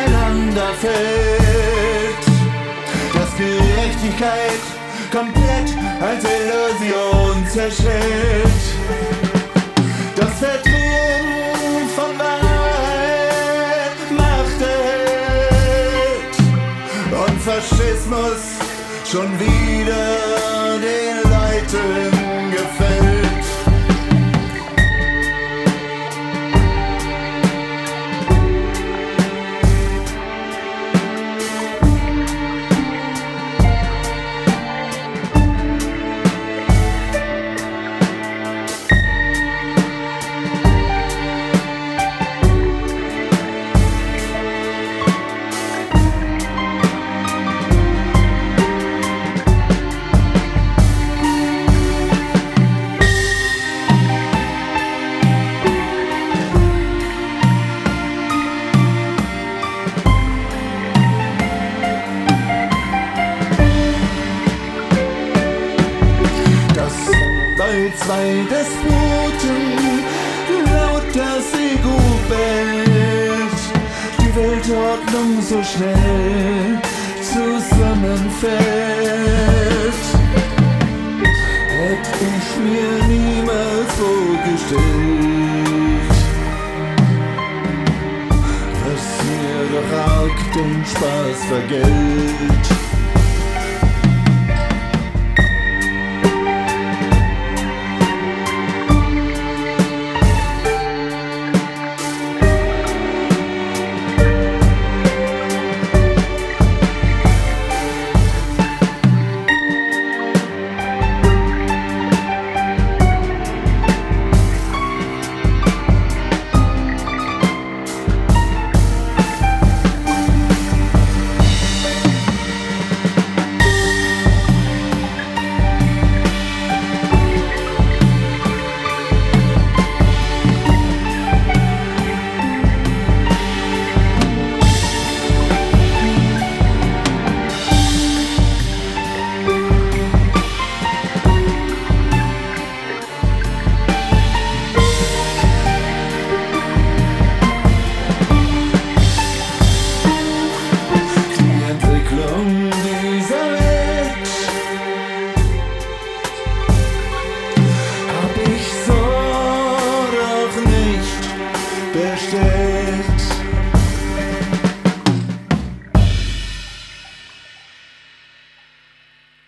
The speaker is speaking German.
auseinander fällt, dass Gerechtigkeit komplett als Illusion zerschellt, das Verdrehen von Wahrheit Macht erhält und Faschismus schon wieder den Leuten gefällt. Bei zwei Despoten laut das Ego bellt, die Weltordnung so schnell zusammenfällt. Hätte ich mir niemals vorgestellt, was mir doch arg den Spaß vergällt.